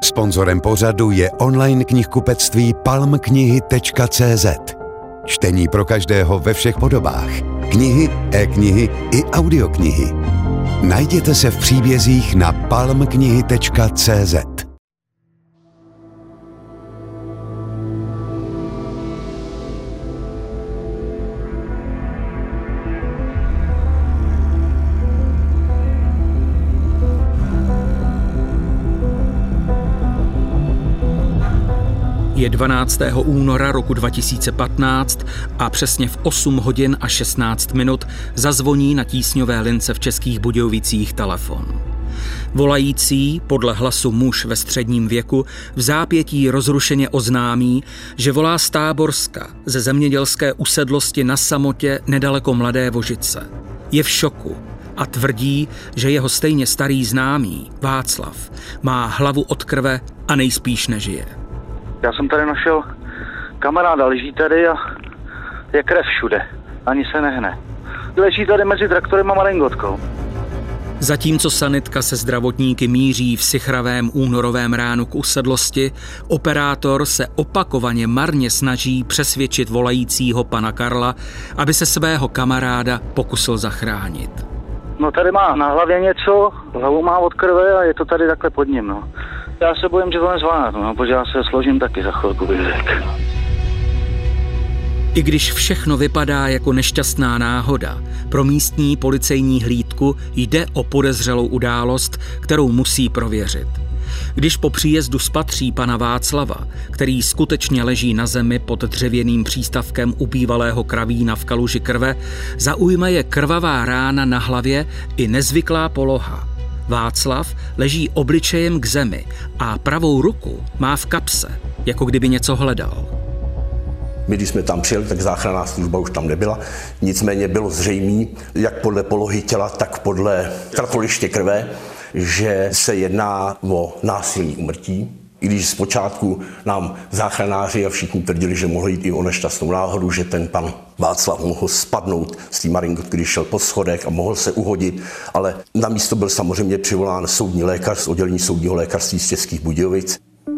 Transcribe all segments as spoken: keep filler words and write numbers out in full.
Sponzorem pořadu je online knihkupectví palm knihy tečka cé zet. Čtení pro každého ve všech podobách. Knihy, e-knihy i audioknihy. Najděte se v příbězích na palm knihy tečka cé zet. Je dvanáctého února roku dva tisíce patnáct a přesně v osm hodin a šestnáct minut zazvoní na tísňové lince v Českých Budějovicích telefon. Volající, podle hlasu muž ve středním věku, v zápětí rozrušeně oznámí, že volá z Táborska, ze zemědělské usedlosti na samotě nedaleko Mladé Vožice. Je v šoku a tvrdí, že jeho stejně starý známý, Václav, má hlavu od krve a nejspíš nežije. Já jsem tady našel kamaráda, leží tady a je krev všude, ani se nehne. Leží tady mezi traktorem a maringotkou. Zatímco sanitka se zdravotníky míří v sichravém únorovém ránu k usedlosti, operátor se opakovaně marně snaží přesvědčit volajícího pana Karla, aby se svého kamaráda pokusil zachránit. No tady má na hlavě něco, hlavu má od krve a je to tady takhle pod ním, no. Já se bojím, že to nezvládnu, no, protože já se složím taky za chvilku, bych řekl. I když všechno vypadá jako nešťastná náhoda, pro místní policejní hlídku jde o podezřelou událost, kterou musí prověřit. Když po příjezdu spatří pana Václava, který skutečně leží na zemi pod dřevěným přístavkem u bývalého kravína v kaluži krve, zaujme je krvavá rána na hlavě i nezvyklá poloha. Václav leží obličejem k zemi a pravou ruku má v kapse, jako kdyby něco hledal. My, když jsme tam přijeli, tak záchranná služba už tam nebyla. Nicméně bylo zřejmé, jak podle polohy těla, tak podle tratoliště krve, že se jedná o násilný úmrtí. I když zpočátku nám záchranáři a všichni tvrdili, že mohlo jít i o nešťastnou náhodu, že ten pan Václav mohl spadnout z té maringotky, když šel po schodech a mohl se uhodit, ale na místo byl samozřejmě přivolán soudní lékař z oddělení soudního lékařství z Českých Budějovic.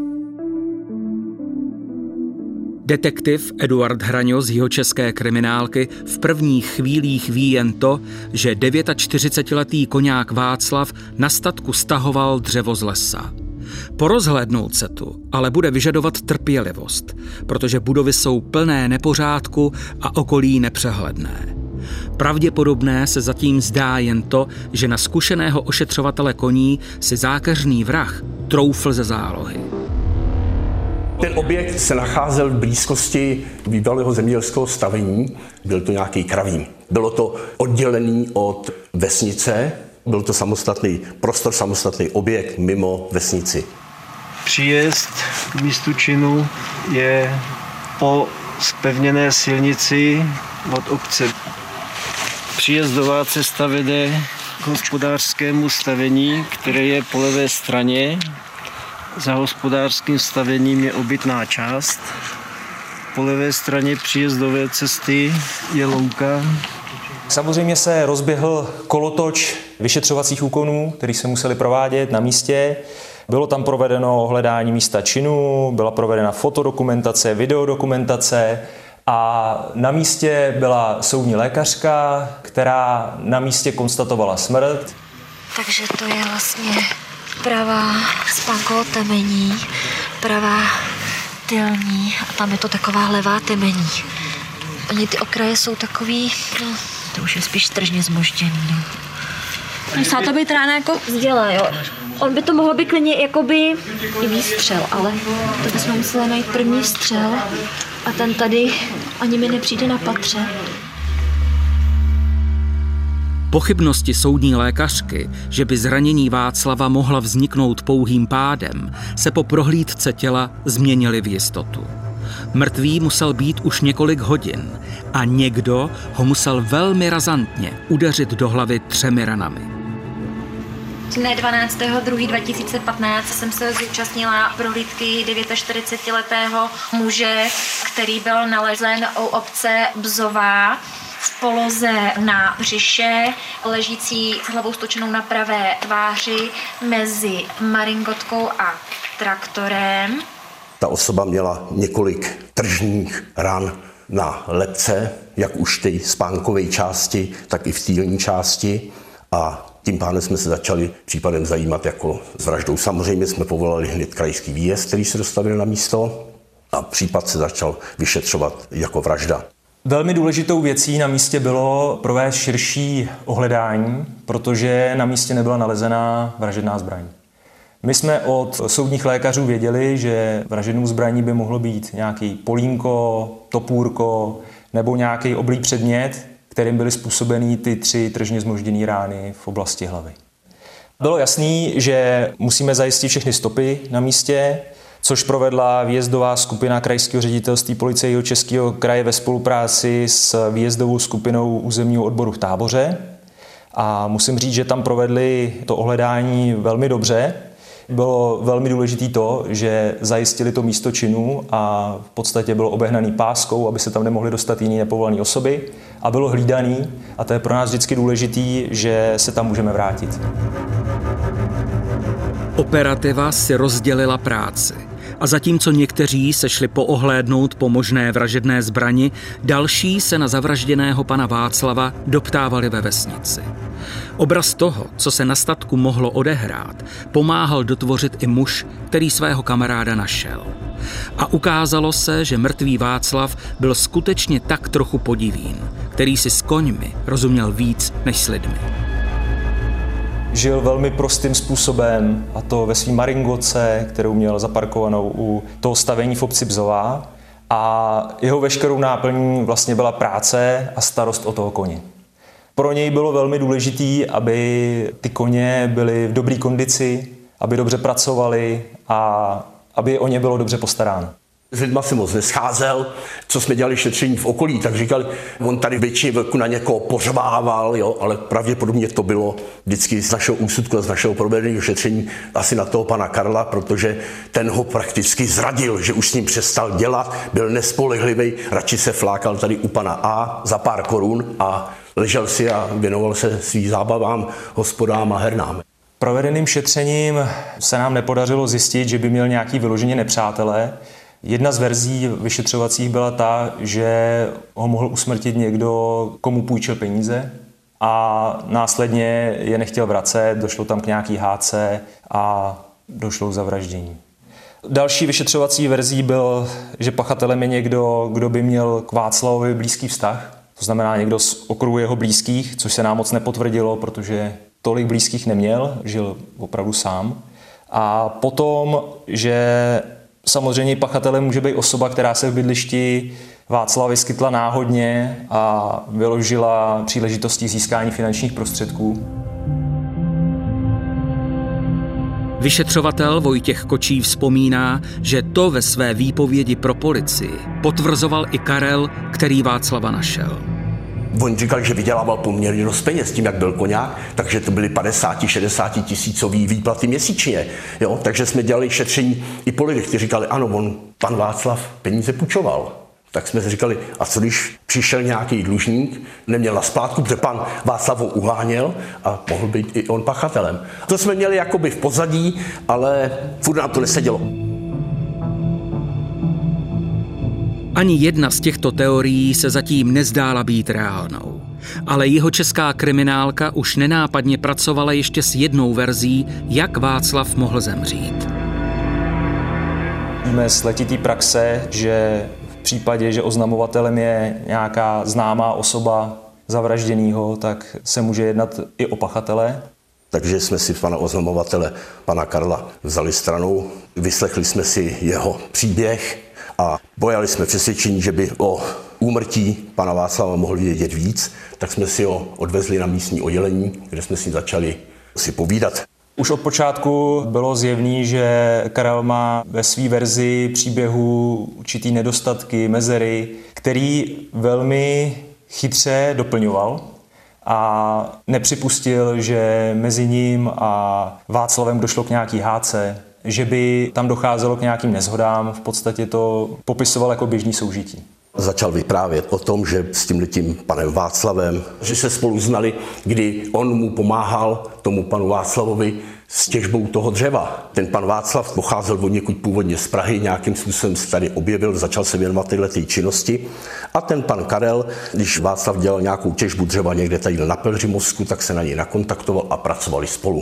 Detektiv Eduard Hraňo z jihočeské kriminálky v prvních chvílích ví jen to, že čtyřicetidevítiletý koňák Václav na statku stahoval dřevo z lesa. Porozhlédnout se tu ale bude vyžadovat trpělivost, protože budovy jsou plné nepořádku a okolí nepřehledné. Pravděpodobné se zatím zdá jen to, že na zkušeného ošetřovatele koní si zákeřný vrah troufl ze zálohy. Ten objekt se nacházel v blízkosti bývalého zemědělského stavení, byl to nějaký kravín. Bylo to oddělený od vesnice, byl to samostatný prostor, samostatný objekt mimo vesnici. Příjezd k místu činu je po zpevněné silnici od obce. Příjezdová cesta vede k hospodářskému stavení, které je po levé straně. Za hospodářským stavením je obytná část. Po levé straně příjezdové cesty je louka. Samozřejmě se rozběhl kolotoč vyšetřovacích úkonů, který se museli provádět na místě. Bylo tam provedeno ohledání místa činu, byla provedena fotodokumentace, videodokumentace a na místě byla soudní lékařka, která na místě konstatovala smrt. Takže to je vlastně pravá spánkovo temení, pravá tylní a tam je to taková levá temení. Oni ty okraje jsou takový, no, to už je spíš tržně zmožděný, no. Musela to být rána jako vzdělá, jo. On by to mohl být klidně jakoby i výstřel, ale to bychom museli najít první střel a ten tady ani mi nepřijde na patře. Pochybnosti soudní lékařky, že by zranění Václava mohla vzniknout pouhým pádem, se po prohlídce těla změnily v jistotu. Mrtvý musel být už několik hodin a někdo ho musel velmi razantně udeřit do hlavy třemi ranami. Dne dvanáctého druhého dva tisíce patnáct jsem se zúčastnila prohlídky čtyřicetidevítiletého muže, který byl nalezen u obce Bzová v poloze na břiše, ležící s hlavou stočenou na pravé tváři mezi maringotkou a traktorem. Ta osoba měla několik tržních ran na lebce, jak už v té spánkové části, tak i v týlní části. A tím pádem jsme se začali případem zajímat jako s vraždou. Samozřejmě jsme povolali hned krajský výjezd, který se dostavil na místo, a případ se začal vyšetřovat jako vražda. Velmi důležitou věcí na místě bylo provést širší ohledání, protože na místě nebyla nalezená vražedná zbraň. My jsme od soudních lékařů věděli, že vražednou zbraní by mohlo být nějaký polínko, topůrko nebo nějaký oblý předmět, kterým byly způsobeny ty tři tržně zmožděné rány v oblasti hlavy. Bylo jasný, že musíme zajistit všechny stopy na místě, což provedla výjezdová skupina Krajského ředitelství policie Jihočeského kraje ve spolupráci s výjezdovou skupinou územního odboru v Táboře. A musím říct, že tam provedli to ohledání velmi dobře. Bylo velmi důležité to, že zajistili to místo činu a v podstatě bylo obehnaný páskou, aby se tam nemohly dostat jiné nepovolené osoby, a bylo hlídaný, a to je pro nás vždycky důležitý, že se tam můžeme vrátit. Operativa si rozdělila práci. A zatímco někteří se šli poohlédnout po možné vražedné zbrani, další se na zavražděného pana Václava doptávali ve vesnici. Obraz toho, co se na statku mohlo odehrát, pomáhal dotvořit i muž, který svého kamaráda našel. A ukázalo se, že mrtvý Václav byl skutečně tak trochu podivín, který si s koňmi rozuměl víc než s lidmi. Žil velmi prostým způsobem, a to ve svým maringoce, kterou měl zaparkovanou u toho stavení v obci Bzová, a jeho veškerou náplní vlastně byla práce a starost o toho koně. Pro něj bylo velmi důležité, aby ty koně byly v dobré kondici, aby dobře pracovali a aby o ně bylo dobře postaráno. S lidma se moc nescházel, co jsme dělali šetření v okolí, tak říkali, on tady většině vlku na někoho pořvával, jo, ale pravděpodobně to bylo vždycky z našeho úsudku a z našeho provedeného šetření asi na toho pana Karla, protože ten ho prakticky zradil, že už s ním přestal dělat, byl nespolehlivý, radši se flákal tady u pana A za pár korun a ležel si a věnoval se svým zábavám, hospodám a hernám. Provedeným šetřením se nám nepodařilo zjistit, že by měl nějaký vyloženě nepřátelé. Jedna z verzí vyšetřovacích byla ta, že ho mohl usmrtit někdo, komu půjčil peníze, a následně je nechtěl vracet, došlo tam k nějaký hádce a došlo k zavraždění. Další vyšetřovací verzí byl, že pachatelem je někdo, kdo by měl k Václavovi blízký vztah, to znamená někdo z okruhu jeho blízkých, což se nám moc nepotvrdilo, protože tolik blízkých neměl, žil opravdu sám. A potom, že samozřejmě pachatelem může být osoba, která se v bydlišti Václava vyskytla náhodně a vyložila příležitosti získání finančních prostředků. Vyšetřovatel Vojtěch Kočí vzpomíná, že to ve své výpovědi pro policii potvrzoval i Karel, který Václava našel. On říkal, že vydělával poměrně dost peněz tím, jak byl koňák, takže to byly padesát šedesát tisícový výplaty měsíčně. Jo? Takže jsme dělali šetření i po lidech, kteří říkali, ano, on, pan Václav peníze půjčoval. Tak jsme si říkali, a co když přišel nějaký dlužník, neměl na splátku, protože pan Václav ho uháněl a mohl být i on pachatelem. To jsme měli jakoby v pozadí, ale furt nám to nesedělo. Ani jedna z těchto teorií se zatím nezdála být reálnou. Ale jihočeská kriminálka už nenápadně pracovala ještě s jednou verzí, jak Václav mohl zemřít. Víme z letitý praxe, že v případě, že oznamovatelem je nějaká známá osoba zavražděnýho, tak se může jednat i o pachatele. Takže jsme si pana oznamovatele, pana Karla, vzali stranou, vyslechli jsme si jeho příběh a bojali jsme přesvědčení, že by o úmrtí pana Václava mohli vědět víc, tak jsme si ho odvezli na místní oddělení, kde jsme si začali si povídat. Už od počátku bylo zjevné, že Karel má ve své verzi příběhu určitý nedostatky, mezery, který velmi chytře doplňoval a nepřipustil, že mezi ním a Václavem došlo k nějaký hádce, že by tam docházelo k nějakým neshodám, v podstatě to popisoval jako běžný soužití. Začal vyprávět o tom, že s tímhletím panem Václavem, že se spolu znali, kdy on mu pomáhal tomu panu Václavovi s těžbou toho dřeva. Ten pan Václav pocházel od někud původně z Prahy, nějakým způsobem se tady objevil, začal se věnovat této činnosti. A ten pan Karel, když Václav dělal nějakou těžbu dřeva někde tady na Pelhřimovsku, tak se na něj nakontaktoval a pracovali spolu.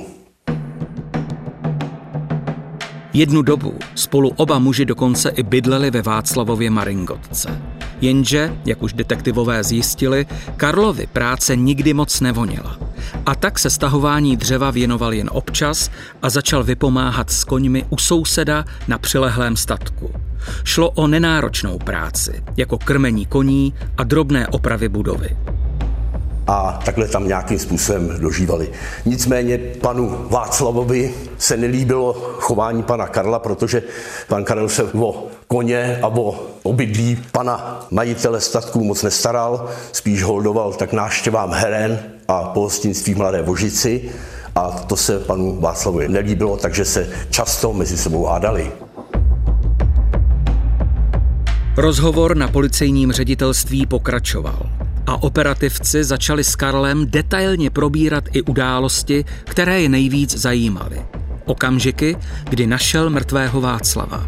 Jednu dobu spolu oba muži dokonce i bydleli ve Václavově Maringotce. Jenže, jak už detektivové zjistili, Karlovi práce nikdy moc nevonila. A tak se stahování dřeva věnoval jen občas a začal vypomáhat s koňmi u souseda na přilehlém statku. Šlo o nenáročnou práci, jako krmení koní a drobné opravy budovy. A takhle tam nějakým způsobem dožívali. Nicméně panu Václavovi se nelíbilo chování pana Karla, protože pan Karel se o koně a o obydlí pana majitele statků moc nestaral, spíš holdoval tak návštěvám heren a pohostinství Mladé Vožici a to se panu Václavovi nelíbilo, takže se často mezi sebou hádali. Rozhovor na policejním ředitelství pokračoval a operativci začali s Karlem detailně probírat i události, které je nejvíc zajímaly. Okamžiky, kdy našel mrtvého Václava.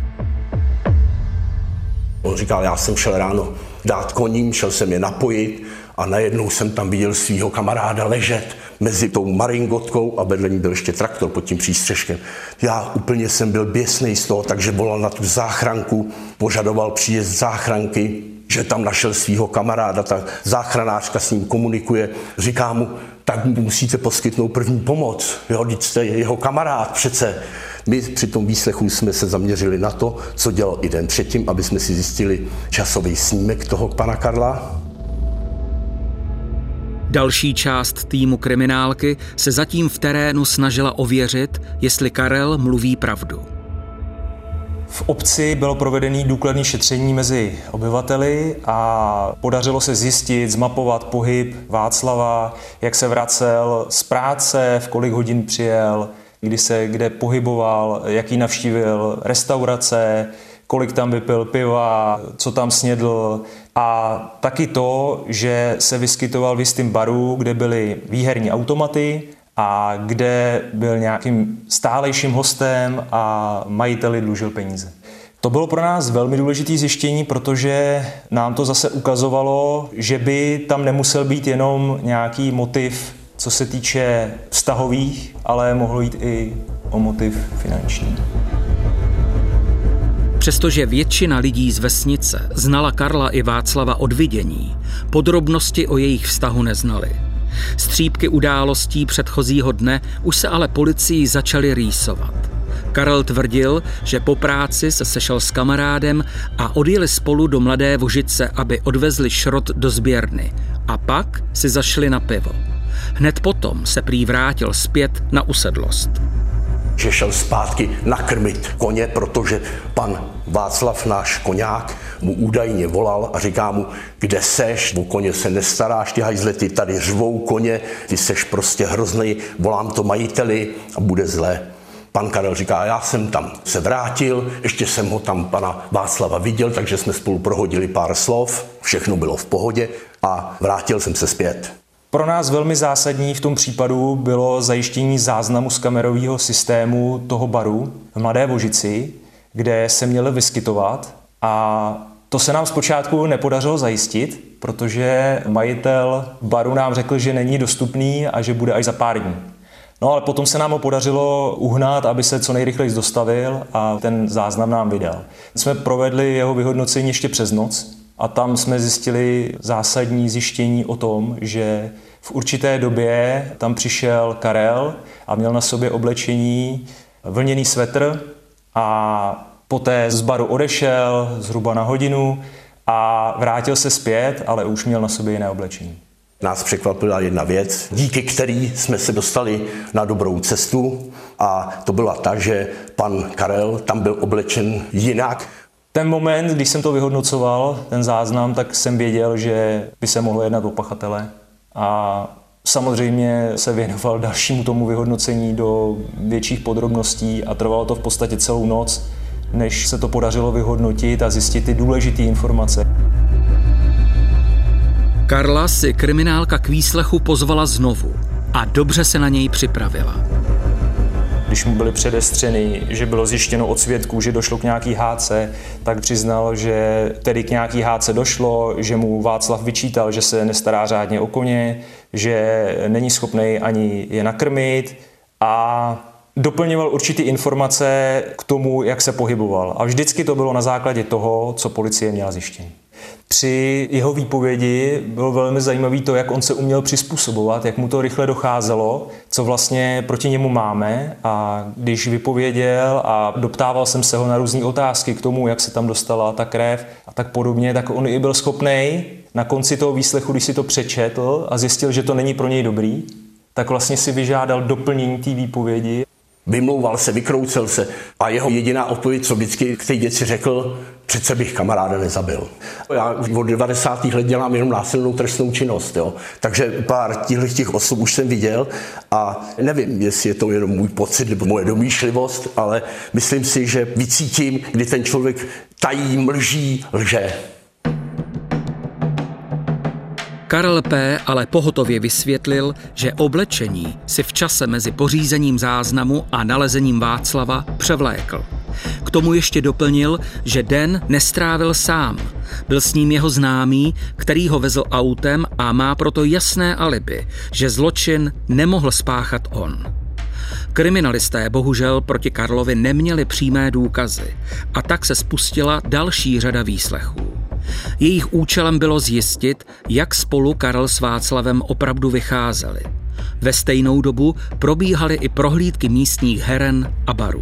On říkal, já jsem šel ráno dát koním, šel jsem je napojit a najednou jsem tam viděl svého kamaráda ležet mezi tou Maringotkou a vedle ní byl ještě traktor pod tím přístřeškem. Já úplně jsem byl běsnej z toho, takže volal na tu záchranku, požadoval příjezd záchranky, že tam našel svého kamaráda, ta záchranářka s ním komunikuje, říká mu, tak mu musíte poskytnout první pomoc, jo, vždyť jste jeho kamarád přece. My při tom výslechu jsme se zaměřili na to, co dělal i den předtím, aby jsme si zjistili časový snímek toho pana Karla. Další část týmu kriminálky se zatím v terénu snažila ověřit, jestli Karel mluví pravdu. V obci bylo provedené důkladné šetření mezi obyvateli a podařilo se zjistit, zmapovat pohyb Václava, jak se vracel z práce, v kolik hodin přijel, kdy se kde pohyboval, jaký navštívil restaurace, kolik tam vypil piva, co tam snědl a taky to, že se vyskytoval v jistém baru, kde byly výherní automaty a kde byl nějakým stálejším hostem a majiteli dlužil peníze. To bylo pro nás velmi důležité zjištění, protože nám to zase ukazovalo, že by tam nemusel být jenom nějaký motiv, co se týče vztahových, ale mohlo jít i o motiv finanční. Přestože většina lidí z vesnice znala Karla i Václava od vidění, podrobnosti o jejich vztahu neznali. Střípky událostí předchozího dne už se ale policii začaly rýsovat. Karel tvrdil, že po práci se sešel s kamarádem a odjeli spolu do Mladé Vožice, aby odvezli šrot do sběrny a pak si zašli na pivo. Hned potom se prý vrátil zpět na usedlost. Že šel zpátky nakrmit koně, protože pan Václav, náš koňák, mu údajně volal a říká mu, kde seš, o koně se nestaráš, ty hajzle, ty tady řvou koně, ty seš prostě hroznej, volám to majiteli a bude zlé. Pan Karel říká, já jsem tam se vrátil, ještě jsem ho tam pana Václava viděl, takže jsme spolu prohodili pár slov, všechno bylo v pohodě a vrátil jsem se zpět. Pro nás velmi zásadní v tom případu bylo zajištění záznamu z kamerového systému toho baru v Mladé Vožici, kde se měli vyskytovat a to se nám zpočátku nepodařilo zajistit, protože majitel baru nám řekl, že není dostupný a že bude až za pár dní. No ale potom se nám ho podařilo uhnat, aby se co nejrychleji dostavil a ten záznam nám vydal. Jsme provedli jeho vyhodnocení ještě přes noc a tam jsme zjistili zásadní zjištění o tom, že v určité době tam přišel Karel a měl na sobě oblečení vlněný svetr a poté z baru odešel zhruba na hodinu a vrátil se zpět, ale už měl na sobě jiné oblečení. Nás překvapila jedna věc, díky který jsme se dostali na dobrou cestu a to byla ta, že pan Karel tam byl oblečen jinak. Ten moment, když jsem to vyhodnocoval, ten záznam, tak jsem věděl, že by se mohlo jednat o pachatele a samozřejmě se věnoval dalšímu tomu vyhodnocení do větších podrobností a trvalo to v podstatě celou noc, než se to podařilo vyhodnotit a zjistit ty důležité informace. Karla si kriminálka k výslechu pozvala znovu a dobře se na něj připravila. Když mu byly předestřeny, že bylo zjištěno od svědků, že došlo k nějaký hádce, tak přiznal, že tedy k nějaký hádce došlo, že mu Václav vyčítal, že se nestará řádně o koně, že není schopný ani je nakrmit a doplňoval určitý informace k tomu, jak se pohyboval. A vždycky to bylo na základě toho, co policie měla zjištění. Při jeho výpovědi bylo velmi zajímavé to, jak on se uměl přizpůsobovat, jak mu to rychle docházelo, co vlastně proti němu máme. A když vypověděl a doptával jsem se ho na různé otázky k tomu, jak se tam dostala ta krev a tak podobně, tak on i byl schopný na konci toho výslechu, když si to přečetl a zjistil, že to není pro něj dobrý, tak vlastně si vyžádal doplnění té výpovědi. Vymlouval se, vykroucel se a jeho jediná odpověď, co vždycky k té děti řekl, přece bych kamaráda nezabil. Já už od devadesátých let dělám jenom násilnou trestnou činnost, jo? Takže pár těch osob už jsem viděl a nevím, jestli je to jenom můj pocit nebo moje domýšlivost, ale myslím si, že vycítím, kdy ten člověk tají, mlží, lže. Karel P. ale pohotově vysvětlil, že oblečení si v čase mezi pořízením záznamu a nalezením Václava převlékl. K tomu ještě doplnil, že den nestrávil sám. Byl s ním jeho známý, který ho vezl autem a má proto jasné alibi, že zločin nemohl spáchat on. Kriminalisté bohužel proti Karlovi neměli přímé důkazy a tak se spustila další řada výslechů. Jejich účelem bylo zjistit, jak spolu Karel s Václavem opravdu vycházeli. Ve stejnou dobu probíhaly i prohlídky místních heren a barů.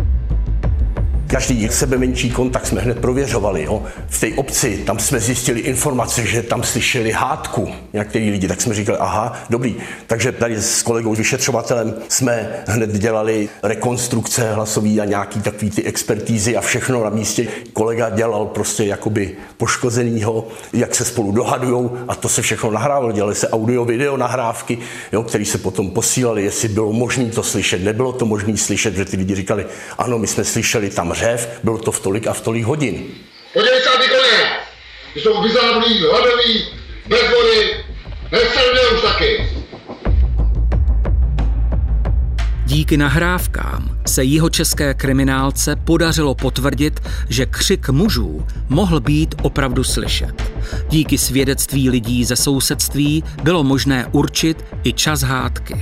Každý sebe menší kontakt jsme hned prověřovali. Jo. V té obci tam jsme zjistili informace, že tam slyšeli hádku některý lidi, tak jsme říkali, aha, dobrý. Takže tady s kolegou vyšetřovatelem jsme hned dělali rekonstrukce hlasový a nějaký takový ty expertízy a všechno na místě. Kolega dělal prostě jakoby poškozenýho, jak se spolu dohadujou a to se všechno nahrávalo. Dělali se audio, video nahrávky, jo, které se potom posílali, jestli bylo možné to slyšet, nebylo to možné slyšet, že ty lidi říkali, ano, my jsme slyšeli tam řev, bylo to v tolik a v tolik hodin. Podívej se na ty koně, ty jsou vyzáblí, hladový, bez vody, nestřelné už taky. Díky nahrávkám se jihočeské kriminálce podařilo potvrdit, že křik mužů mohl být opravdu slyšet. Díky svědectví lidí ze sousedství bylo možné určit i čas hádky.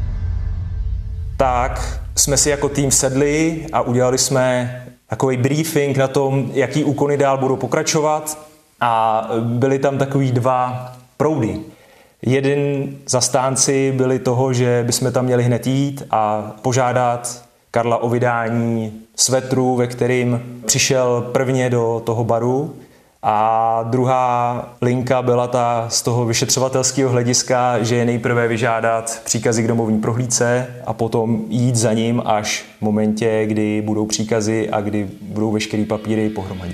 Tak jsme si jako tým sedli a udělali jsme takový briefing na tom, jaký úkony dál budou pokračovat a byly tam takový dva proudy. Jeden zastánci byli toho, že bychom tam měli hned jít a požádat Karla o vydání svetru, ve kterým přišel prvně do toho baru. A druhá linka byla ta z toho vyšetřovatelského hlediska, že je nejprve vyžádat příkazy k domovní prohlídce a potom jít za ním až v momentě, kdy budou příkazy a kdy budou veškerý papíry pohromadě.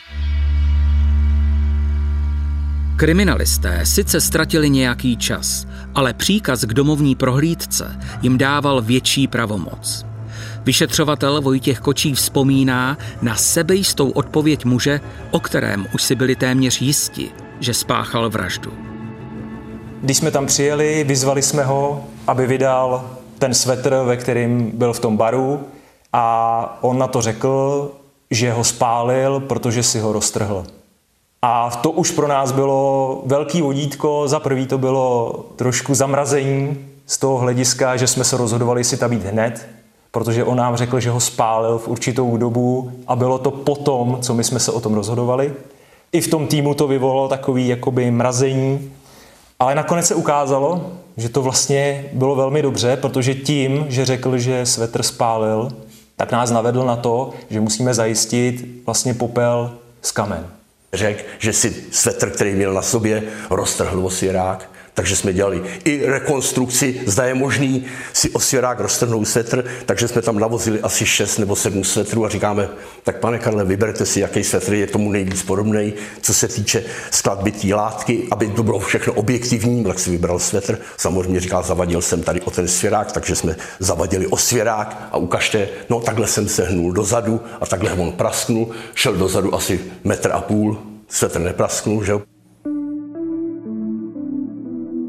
Kriminalisté sice ztratili nějaký čas, ale příkaz k domovní prohlídce jim dával větší pravomoc. Vyšetřovatel Vojtěch Kočí vzpomíná na sebejistou odpověď muže, o kterém už si byli téměř jisti, že spáchal vraždu. Když jsme tam přijeli, vyzvali jsme ho, aby vydal ten svetr, ve kterém byl v tom baru a on na to řekl, že ho spálil, protože si ho roztrhl. A to už pro nás bylo velký vodítko. Za prvý to bylo trošku zamrazení z toho hlediska, že jsme se rozhodovali si tam být hned, protože on nám řekl, že ho spálil v určitou dobu a bylo to potom, co my jsme se o tom rozhodovali. I v tom týmu to vyvolalo takový jakoby mrazení, ale nakonec se ukázalo, že to vlastně bylo velmi dobře, protože tím, že řekl, že svetr spálil, tak nás navedl na to, že musíme zajistit vlastně popel z kamen. Řekl, že si svetr, který měl na sobě, roztrhl osvěrák, takže jsme dělali i rekonstrukci, zda je možný si osvěrák roztrhnout svetr, takže jsme tam navozili asi šest nebo sedm svetrů a říkáme, tak pane Karle, vyberte si, jaký svetr je tomu nejvíc podobný, co se týče skladby té látky, aby to bylo všechno objektivní, tak si vybral svetr. Samozřejmě říkal, zavadil jsem tady o ten svěrák, takže jsme zavadili osvěrák a ukažte, no takhle jsem se hnul dozadu a takhle on prasknul, šel dozadu asi metr a půl, svetr neprasknul, že jo.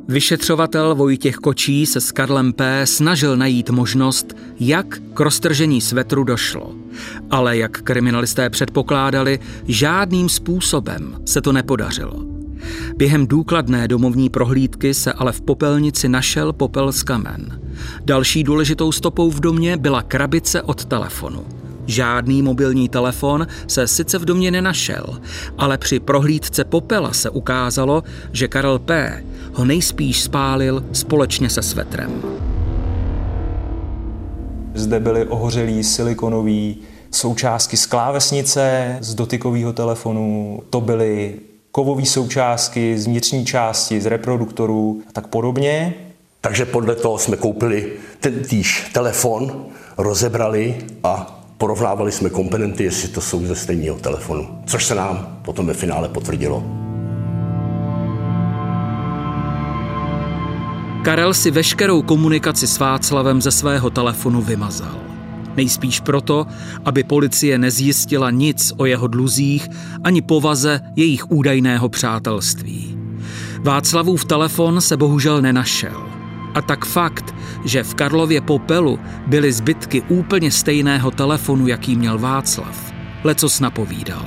Vyšetřovatel Vojtěch Kočí se s Karlem P. snažil najít možnost, jak k roztržení svetru došlo. Ale jak kriminalisté předpokládali, žádným způsobem se to nepodařilo. Během důkladné domovní prohlídky se ale v popelnici našel popel z kamen. Další důležitou stopou v domě byla krabice od telefonu. Žádný mobilní telefon se sice v domě nenašel, ale při prohlídce popela se ukázalo, že Karel P. ho nejspíš spálil společně se svetrem. Zde byly ohořelý silikonový součástky z klávesnice, z dotykového telefonu, to byly kovové součástky z vnitřní části, z reproduktorů a tak podobně. Takže podle toho jsme koupili ten týž telefon, rozebrali a porovnávali jsme komponenty, jestli to jsou ze stejného telefonu, což se nám potom ve finále potvrdilo. Karel si veškerou komunikaci s Václavem ze svého telefonu vymazal. Nejspíš proto, aby policie nezjistila nic o jeho dluzích ani povaze jejich údajného přátelství. Václavův telefon se bohužel nenašel. A tak fakt, že v Karlově popelu byly zbytky úplně stejného telefonu, jaký měl Václav, lecos napovídal.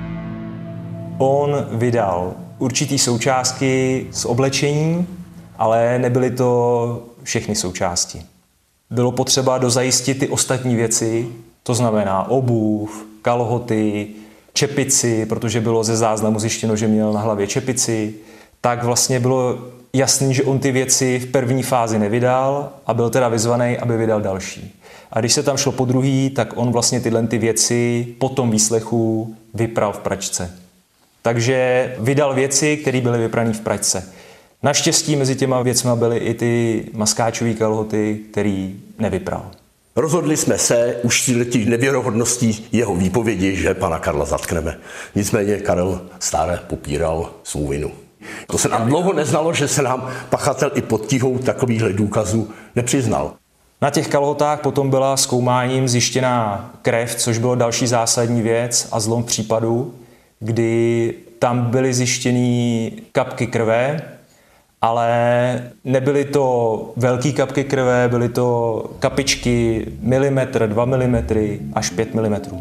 On vydal určitý součástky z oblečení, ale nebyly to všechny součásti. Bylo potřeba dozajistit ty ostatní věci, to znamená obuv, kalhoty, čepici, protože bylo ze záznamu zjištěno, že měl na hlavě čepici, tak vlastně bylo jasný, že on ty věci v první fázi nevydal a byl teda vyzvaný, aby vydal další. A když se tam šlo po druhý, tak on vlastně tyhle ty věci po tom výslechu vypral v pračce. Takže vydal věci, které byly vyprané v pračce. Naštěstí mezi těma věcma byly i ty maskáčové kalhoty, který nevypral. Rozhodli jsme se už těch nevěrohodností jeho výpovědi, že pana Karla zatkneme. Nicméně Karel stále popíral svou vinu. To se nám dlouho neznalo, že se nám pachatel i pod tíhou takovýchhle důkazů nepřiznal. Na těch kalhotách potom byla zkoumáním zjištěná krev, což bylo další zásadní věc a zlom případu, kdy tam byly zjištěny kapky krve, ale nebyly to velký kapky krve, byly to kapičky milimetr, dva milimetry až pět milimetrů.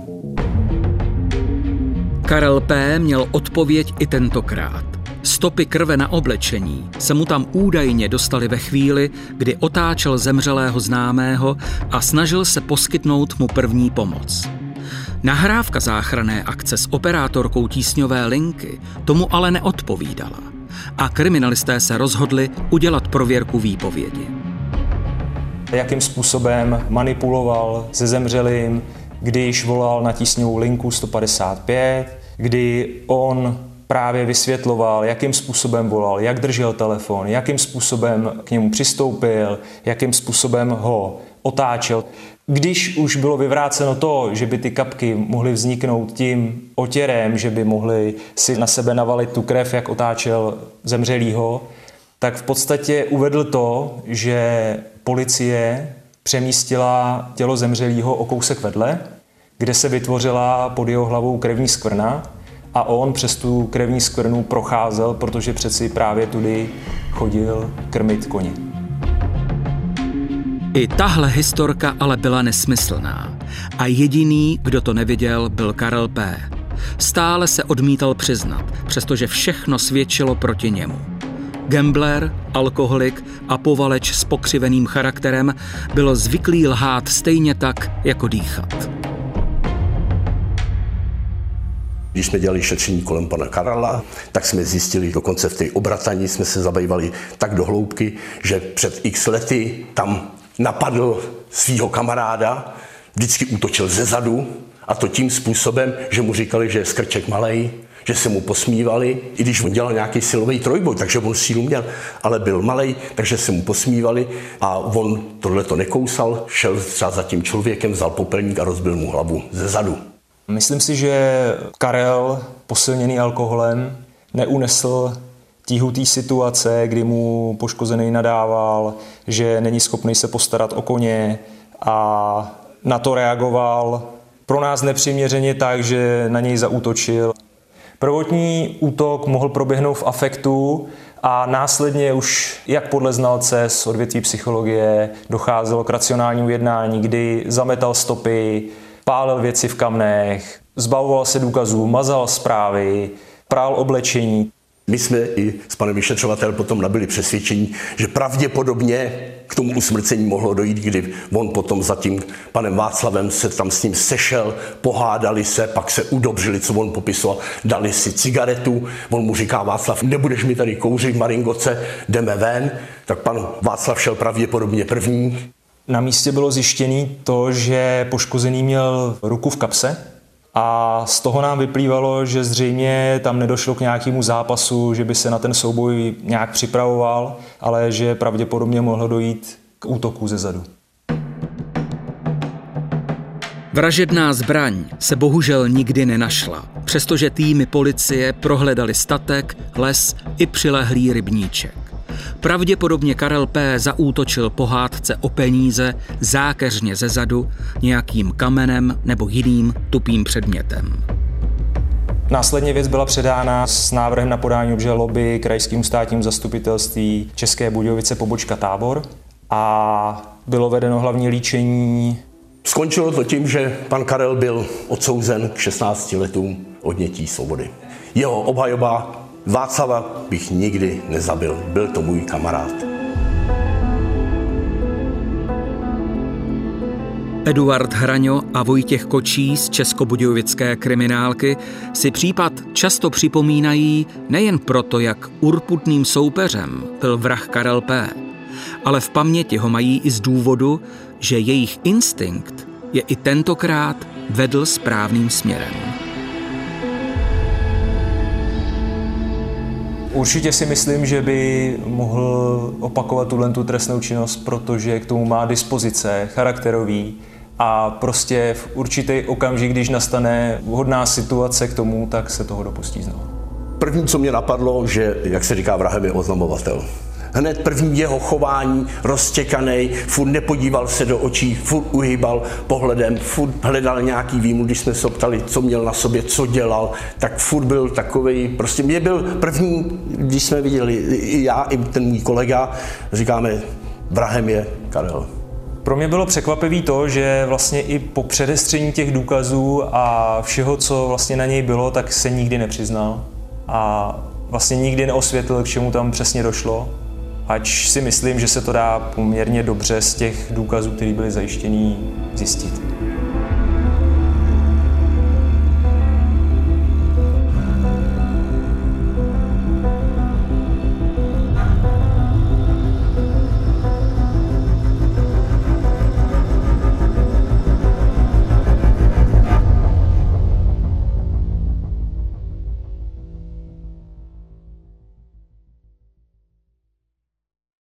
Karel P. měl odpověď i tentokrát. Stopy krve na oblečení se mu tam údajně dostaly ve chvíli, kdy otáčel zemřelého známého a snažil se poskytnout mu první pomoc. Nahrávka záchranné akce s operátorkou tísňové linky tomu ale neodpovídala a kriminalisté se rozhodli udělat prověrku výpovědi. Jakým způsobem manipuloval se zemřelým, když volal na tísňovou linku sto padesát pět, kdy on právě vysvětloval, jakým způsobem volal, jak držel telefon, jakým způsobem k němu přistoupil, jakým způsobem ho otáčel. Když už bylo vyvráceno to, že by ty kapky mohly vzniknout tím otěrem, že by mohly si na sebe navalit tu krev, jak otáčel zemřelýho, tak v podstatě uvedl to, že policie přemístila tělo zemřelýho o kousek vedle, kde se vytvořila pod jeho hlavou krevní skvrna a on přes tu krevní skvrnu procházel, protože přeci právě tudy chodil krmit koně. I tahle historka ale byla nesmyslná a jediný, kdo to neviděl, byl Karel P. Stále se odmítal přiznat, přestože všechno svědčilo proti němu. Gambler, alkoholik a povaleč s pokřiveným charakterem byl zvyklý lhát stejně tak, jako dýchat. Když jsme dělali šetření kolem pana Karla, tak jsme zjistili, dokonce v té obrataní jsme se zabývali tak do hloubky, že před x lety tam napadl svýho kamaráda, vždycky útočil ze zadu, a to tím způsobem, že mu říkali, že je skrček malej, že se mu posmívali, i když on dělal nějaký silový trojboj, takže on sílu měl, ale byl malej, takže se mu posmívali a on tohleto nekousal, šel třeba za tím člověkem, vzal popelník a rozbil mu hlavu ze zadu. Myslím si, že Karel, posilněný alkoholem, neunesl tíhu té situace, kdy mu poškozený nadával, že není schopný se postarat o koně a na to reagoval pro nás nepřiměřeně tak, že na něj zaútočil. Prvotní útok mohl proběhnout v afektu A následně už, jak podle znalce z odvětví psychologie, docházelo k racionálnímu jednání, kdy zametal stopy, pálil věci v kamnech, zbavoval se důkazů, mazal zprávy, prál oblečení. My jsme i s panem vyšetřovatelem potom nabyli přesvědčení, že pravděpodobně k tomu usmrcení mohlo dojít, kdy on potom za tím panem Václavem se tam s ním sešel, pohádali se, pak se udobřili, co on popisoval, dali si cigaretu, on mu říká: Václav, nebudeš mi tady kouřit v Maringoce, jdeme ven, tak pan Václav šel pravděpodobně první. Na místě bylo zjištěné to, že poškozený měl ruku v kapse a z toho nám vyplývalo, že zřejmě tam nedošlo k nějakému zápasu, že by se na ten souboj nějak připravoval, ale že pravděpodobně mohlo dojít k útoku ze zadu. Vražedná zbraň se bohužel nikdy nenašla, přestože týmy policie prohledali statek, les i přilehlý rybníček. Pravděpodobně Karel P. zaútočil pohádce o peníze zákeřně ze zadu nějakým kamenem nebo jiným tupým předmětem. Následně věc byla předána s návrhem na podání obžaloby krajskému státnímu zastupitelství České Budějovice pobočka Tábor a bylo vedeno hlavní líčení. Skončilo to tím, že pan Karel byl odsouzen k šestnácti letům odnětí svobody. Jeho obhajoba: Václava bych nikdy nezabil, byl to můj kamarád. Eduard Hraňo a Vojtěch Kočí z českobudějovické kriminálky si případ často připomínají nejen proto, jak urputným soupeřem byl vrah Karel P., ale v paměti ho mají i z důvodu, že jejich instinkt je i tentokrát vedl správným směrem. Určitě si myslím, že by mohl opakovat tuto trestnou činnost, protože k tomu má dispozice, charakterový a prostě v určitý okamžik, když nastane vhodná situace k tomu, tak se toho dopustí znovu. První, co mě napadlo, že, jak se říká, vrahem je oznamovatel. Hned první jeho chování, roztěkanej, furt nepodíval se do očí, furt uhýbal pohledem, furt hledal nějaký výmluv, když jsme se ptali, co měl na sobě, co dělal, tak furt byl takovej, prostě mě byl první, když jsme viděli, i já, i ten můj kolega, říkáme, vrahem je Karel. Pro mě bylo překvapivé to, že vlastně i po předestření těch důkazů a všeho, co vlastně na něj bylo, tak se nikdy nepřiznal a vlastně nikdy neosvětlil, k čemu tam přesně došlo. Ač si myslím, že se to dá poměrně dobře z těch důkazů, které byly zajištěný, zjistit.